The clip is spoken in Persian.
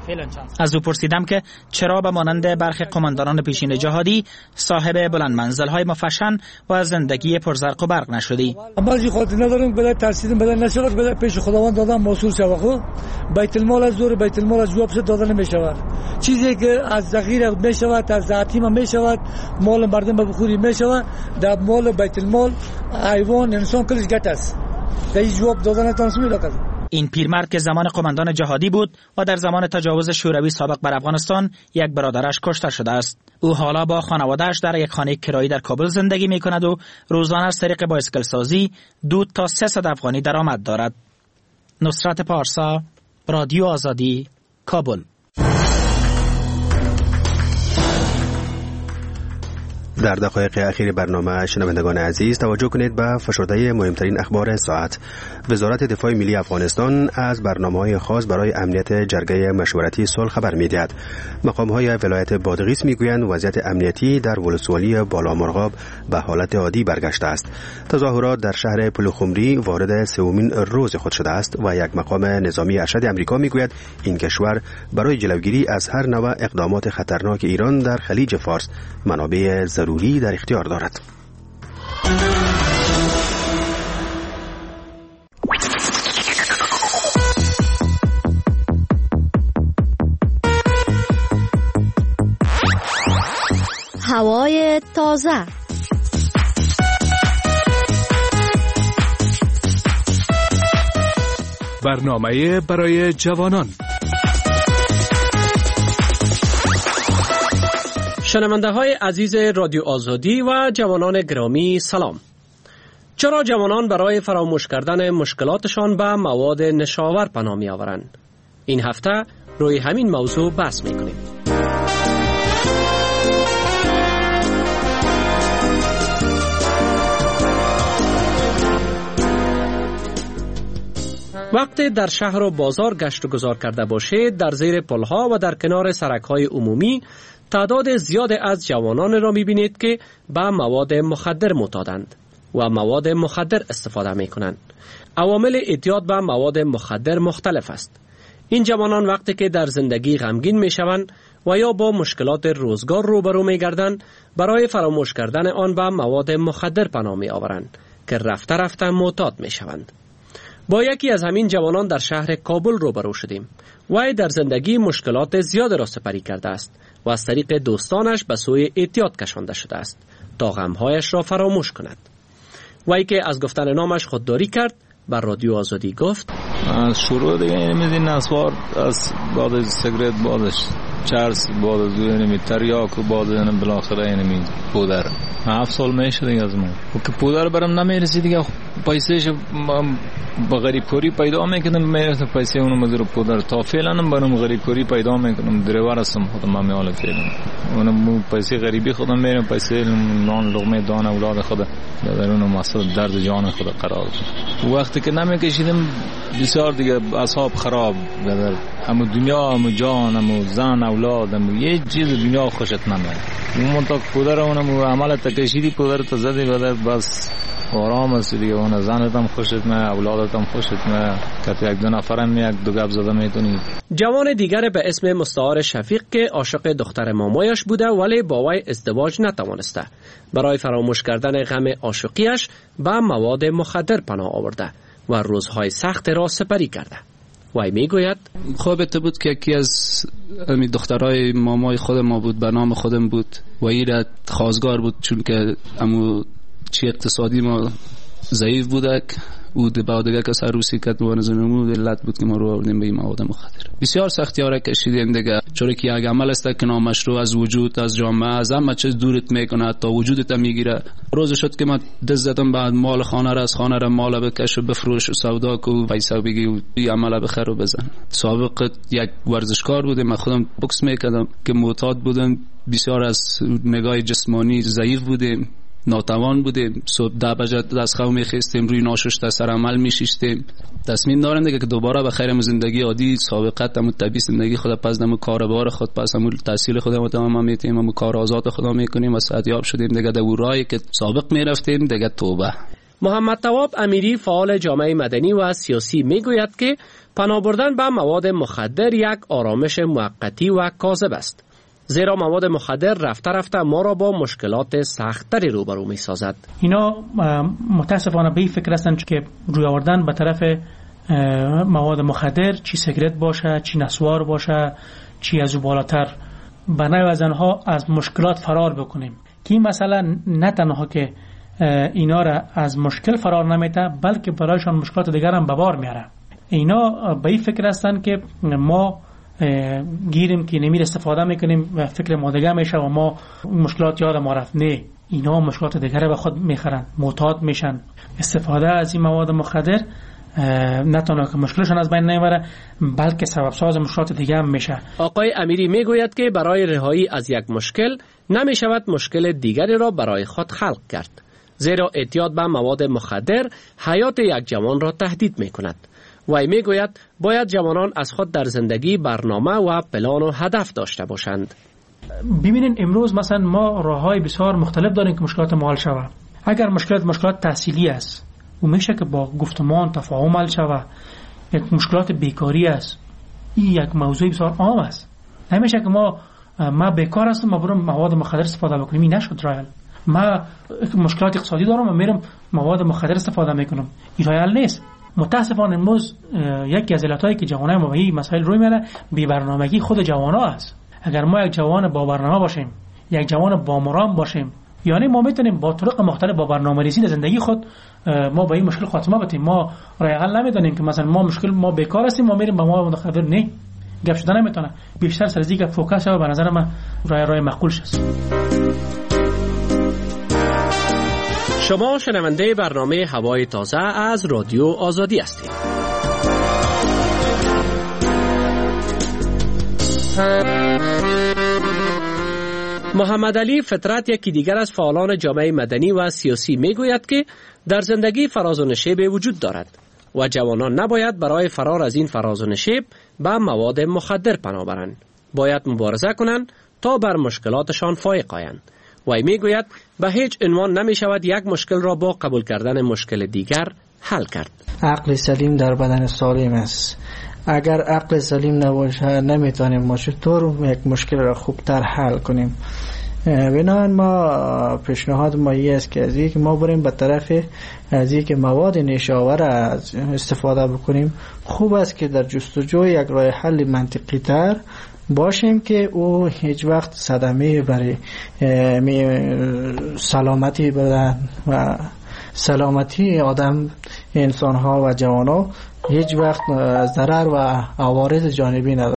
از او پرسیدم که چرا به مانند برخی قماندانان پیشین جهادی صاحب بلند منزل‌های مفشن و زندگی پرزرق و برق نشدی. بعضی خاطر ندارم بلا ترسیدم بلا نشود بلا پیش خداوند دادن موصول شود. بیت المال از دور بیت المال از جواب دادن نمیشود. چیزی که از ذخیره میشود از ذاتیم میشود مال مردم به بخوری میشود در مال بیت المال حیوان انسان کلش گت است. در جواب دادن تنظیم داد. این پیرمرد که زمان قماندان جهادی بود و در زمان تجاوز شوروی سابق بر افغانستان یک برادرش کشته شده است. او حالا با خانواده‌اش در یک خانه کرایی در کابل زندگی می‌کند و روزانه از طریق بایسکل سازی 2 تا 300 افغانی درآمد دارد. نصرت پارسا، رادیو آزادی، کابل. در دقایق اخیر برنامه شنوندگان عزیز توجه کنید به فشرده مهمترین اخبار ساعت. وزارت دفاع ملی افغانستان از برنامه‌های خاص برای امنیت جرگه مشورتی صلح خبر می‌دهد. مقام‌های ولایت بادغیس می‌گویند وضعیت امنیتی در ولسوالی بالامرغاب به حالت عادی برگشته است. تظاهرات در شهر پلوخمری وارد سومین روز خود شده است و یک مقام نظامی ارشد آمریکا می‌گوید این کشور برای جلوگیری از هر نوع اقدامات خطرناک ایران در خلیج فارس منابع ضروری در اختیار دارد. هوای تازه. برنامه برای جوانان. شنونده های عزیز رادیو آزادی و جوانان گرامی سلام. چرا جوانان برای فراموش کردن مشکلاتشان به مواد نشاور پناه می آورند؟ این هفته روی همین موضوع بحث می کنیم. وقتی در شهر و بازار گشت و گذار کرده باشید، در زیر پلها و در کنار سرک‌های عمومی تعداد زیاد از جوانان را می‌بینید که به مواد مخدر معتادند و مواد مخدر استفاده می‌کنند. عوامل اعتیاد به مواد مخدر مختلف است. این جوانان وقتی که در زندگی غمگین می‌شوند و یا با مشکلات روزگار روبرو می‌گردند، برای فراموش کردن آن به مواد مخدر پناه می‌آورند که رفته رفته معتاد می‌شوند. با یکی از همین جوانان در شهر کابل روبرو شدیم. وی در زندگی مشکلات زیاد را سپری کرده است و از طریق دوستانش به سوی اعتیاد کشانده شده است تا غمهایش را فراموش کند. وی که از گفتن نامش خودداری کرد بر رادیو آزادی گفت: از شروع دیگه این نسوار از بعد سیگرت بعدش چرس بعد از این تریاک و بعد این بالاخره این پودر 7 سال میشه دیگه از من که پودر برام نمیرسید دیگه پیسهش با غریبکاری پیدا میکنم میرسه پیسه اونو مزور پودر تا فعلا برام غریبکاری پیدا میکنم دریور هستم خودم مامیال فعلا اونم پیسه غریبی خودم میرم پیسه نان لقمه دان اولاد خود در اونو مسئله درد جان خود قرار داد. وقتی که نمیکشیدم بسیار دیگه اصحاب خراب در همو دنیا همو جان همو زن اولاد همو یه چیز دنیا خوشت نمیاد. اون تا پودر اونم عمل تکشیدی پودر تا زدی بعد بس آرام است دیگه اون زنت هم خوشت نه اولادت هم خوشت نه که یک دو نفرم یک دو گپ زده میتونی. جوان دیگر به اسم مستعار شفیق که عاشق دختر مامایش بوده ولی با وی ازدواج نتوانسته، برای فراموش کردن غم عاشقیش به مواد مخدر پناه آورده و روزهای سخت را سپری کرده. وی میگوید: خوابت بود که یکی از دخترای مامای خود ما بود، به نام خودم بود و این خواستگار بود چون که امو چی اقتصادی ما ضعیف بوده او بعد دیگه که سروسی کرد و نزنمون علت بود که ما رو آوردیم به این مواد مخدر. بسیار سختی ها را کشیدیم دیگه، چون که یک عمل است که نامشروع از وجود از جامعه از همه چیز دورت میکنه تا وجودت میگیره. روز شد که ما دست زدم بعد مال خانه را از خانه را مال بکش و بفروش و سودا کو پیسه بگی و این عمل بخر و بزن. سابق یک ورزشکار بودم، من خودم بوکس میکردم که معتاد بودم، بسیار از نگاه جسمانی ضعیف بودیم، ناتوان بودیم. صبح 10 بجه دست خو میخستیم روی ناشسته سر عمل میشیشتیم. تصمیم دارم دیگه که دوباره به خیر زندگی عادی سابقت هم طبیعی زندگی خود پس دم کاربار خود پس هم تحصیل خودمون تمام میتیم هم کار آزاد خدا میکنیم و صحتیاب شدیم دیگه در راهی که سابق میرفتیم دیگه توبه. محمد تواب امیری فعال جامعه مدنی و سیاسی میگوید که پناه بردن به مواد مخدر یک آرامش موقتی و کاذب است، زیرا مواد مخدر رفته رفته ما را با مشکلات سخت‌تری روبرو می‌سازد. اینا متاسفانه به این فکر هستند که روی آوردن به طرف مواد مخدر، چی سیگرت باشه، چی نسوار باشه، چی از او بالاتر، به نوع از آنها از مشکلات فرار بکنیم. که این مسئله نه تنها که اینا را از مشکل فرار نمیده، بلکه برایشان مشکلات دیگر هم به بار میاره. اینا به این فکر هستند که ما گیریم که نمیر استفاده میکنیم و فکر ما دیگه میشه و ما مشکلات یاد ما رفت. نه، اینا مشکلات دیگر به خود میخرن، معتاد میشن. استفاده از این مواد مخدر نه تنها که مشکلشان از بین نمیبره، بلکه سبب ساز مشکلات دیگه هم میشه. آقای امیری میگوید که برای رهایی از یک مشکل نمیشود مشکل دیگری را برای خود خلق کرد، زیرا اعتیاد به مواد مخدر حیات یک جوان را تهدید میکند. وی میگوید باید جوانان از خود در زندگی برنامه و پلان و هدف داشته باشند. ببینین امروز مثلا ما راههای بسیار مختلف داریم که مشکلات ما حل شود. اگر مشکلات تحصیلی است و میشه که با گفتمان تفاهم حل شود. یک مشکلات بیکاری است، این یک موضوع بسیار عام است. نمیشه که ما بیکار هستم ما برم مواد مخدر استفاده بکنیم، این نشد راه حل. ما مشکلات اقتصادی دارم و میرم مواد مخدر استفاده میکنم، این راه حل نیست. متاسفانه امروز یکی از علتایی که جوانای ما به این مسائل روی میاره بی برنامگی خود جوانا است. اگر ما یک جوان با برنامه باشیم، یک جوان با مرام باشیم، یعنی ما میتونیم با طرق مختلف با برنامه‌ریزی زندگی خود ما به این مشکل خاتمه بدیم. ما راه حل نمیدونیم که مثلا ما بیکار هستیم ما میریم با مواد مخدر، نه، گپ شدن نمیتونه. بیشتر سر از اینکه فوکس شود به نظر من راه معقول است. شما شنونده برنامه هوای تازه از رادیو آزادی هستید. محمد علی فطرت یکی دیگر از فعالان جامعه مدنی و سیاسی میگوید که در زندگی فراز و نشیب وجود دارد و جوانان نباید برای فرار از این فراز و نشیب به مواد مخدر پناه برند. باید مبارزه کنند تا بر مشکلاتشان فائق آیند. وی میگوید به هیچ عنوان نمی شود یک مشکل را با قبول کردن مشکل دیگر حل کرد. عقل سلیم در بدن سالم است. اگر عقل سلیم نباشه نمیتونیم ما چطور یک مشکل را خوبتر حل کنیم. بنابراین ما پیشنهاد ما این است که از اینکه ما بریم به طرف از اینکه مواد نیشاور استفاده بکنیم، خوب است که در جستجوی یک راه حل منطقی تر باشیم که او هیچ وقت صدمه برای سلامتی بدن و سلامتی آدم، انسان ها و جوان ها هیچ وقت ضرر و عوارض جانبی نداره.